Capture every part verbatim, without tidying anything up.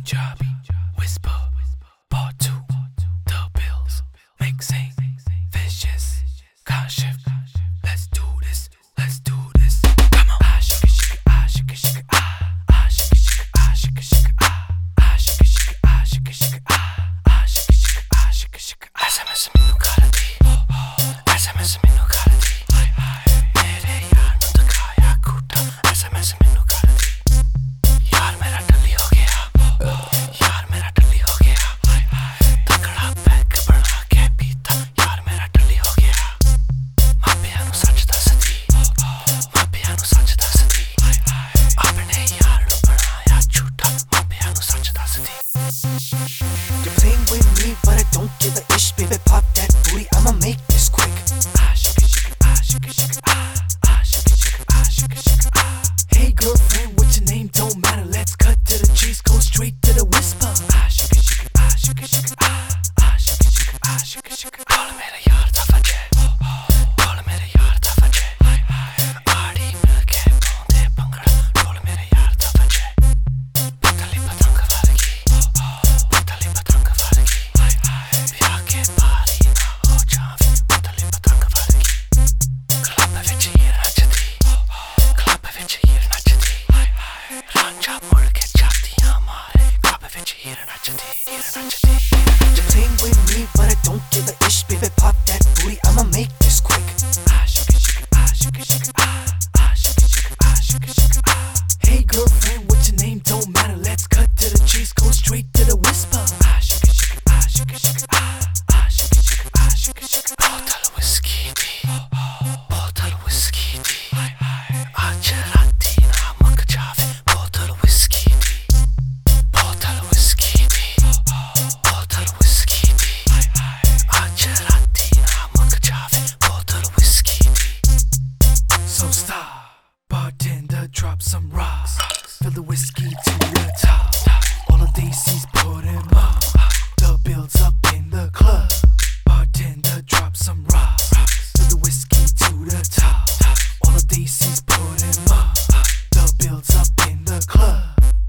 Punjabi whisper, part two, the bills, mixing, vicious, kashif. Let's do this, let's do this. Come on. Ah, shika shika, ah, shika shika, ah, ah, shika shika, ah, shika shika, ah, ah, shika shika, ah, shika shika, ah, ah, shika shika, ah, shika shika. S M S minu kardi, S M S minu kardi. Mere yaar nu dikhaya khuta, S M S minu kardi. यार मेरा टल्ली हो गया, यार मेरा टल्ली हो गया, तगड़ा pack बना के पीता, यार मेरा टल्ली हो गया। मापिया नु सच दसदी, मापिया नु सच दसदी, अपने यार नु बनाया झूठा, मापिया नु सच दसदी। You're playing with me, but I don't give a ish, baby. Pop that booty, I'ma make this quick. Ah shika shika, ah shika shika, ah ah shika shika, ah shika shika, ah. Hey girlfriend, what's your name? Don't matter. Let's cut to the chase, go straight to the whisper. Ah shika shika, ah shika shika, ah ah shika shika, ah shika shika. Bola mera yaar da vajhe, bola mera yaar da vajhe. Aadi milke paunde bhangra, bola mera yaar da vajhe. Patali patang vargi, patali patang vargi. Viah ke paari na ho jaave, patali patang vargi. Club vich yeer nachdi, club vich yeer nachdi. Ranja mud ke jaati hamare, club vich yeer nachdi, yeer nachdi. You're playing with me, but I don't give a ish, baby. Pop that booty, I'ma make this quick. Ah shika shika, ah shika shika, ah ah shika shika, ah shika shika, ah. Hey girlfriend, what's your name? Don't matter. Let's cut to the chase, go straight to the whisper. Ah shika shika, ah shika shika, ah ah shika shika, ah shika shika. Bottle whiskey di, bottle whiskey di. Aaj raati namak jaave, bottle whiskey di, bottle whiskey di, bottle whiskey di. Aaj raati namak jaave, bottle whiskey di. So stop, bartender, drop some rocks. Fill the whiskey to the top. All of these seats put him up. The bills up in the club. Bartender, drop some rocks. Fill the whiskey to the top. All of these seats put him up. The bills up in the club.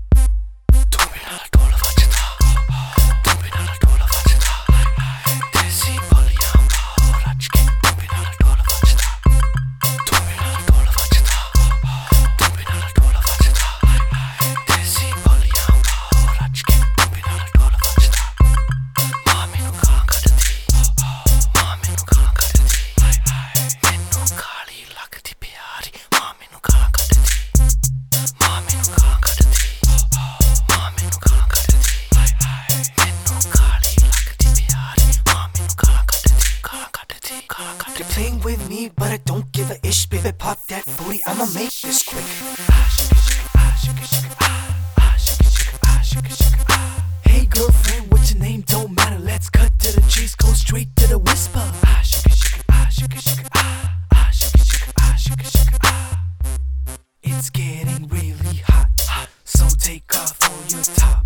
तू भी ना ढोल बजता, तू भी ना ढोल बजता, देसी बोलियां पाओ रच के, तू भी ना ढोल बजता, तू भी ना ढोल बजता, तू भी ना ढोल बजता, देसी बोलियां पाओ रच के, तू भी ना ढोल बजता। मां मैनू गां कढदी, मां मैनू गां कढदी, मैनू काली लगदी प्यारी, मां मैनू गां कढदी, मां मैनू गां कढदी। मां मैनू गां कढदी, मैनू काली लगदी प्यारी, मां मैनू गां कढदी, गां कढदी, गां You're कढदी। playing with me, but I don't give a ish, baby. Pop that booty, I'ma make this quick. Ah shika shika, ah shika shika, ah ah shika shika, ah shika shika, ah. Hey girlfriend, what's your name? Don't matter. Let's cut to the chase, go straight to the whisper. Ah shika shika, ah shika shika, ah ah shika shika, ah shika shika, ah. It's getting really hot, so take off all your top.